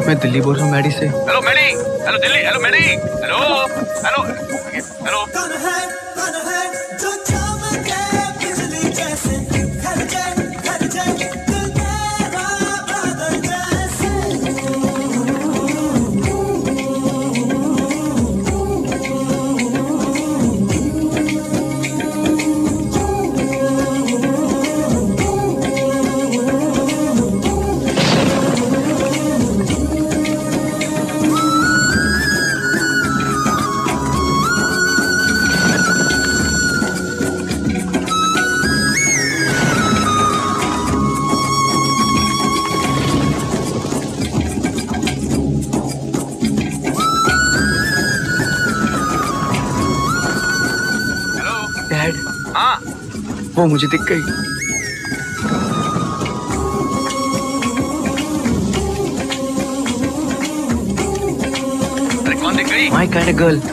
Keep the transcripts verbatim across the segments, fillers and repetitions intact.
मैं दिल्ली बोल रहा हूँ मैडी से। Hello Maddy, hello Delhi, hello Maddy, hello hello hello. Dad, हाँ वो मुझे दिख गई। अरे कौन दिख गई? My kind of girl.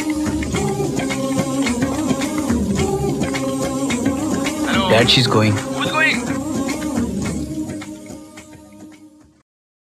Hello Dad, she's going.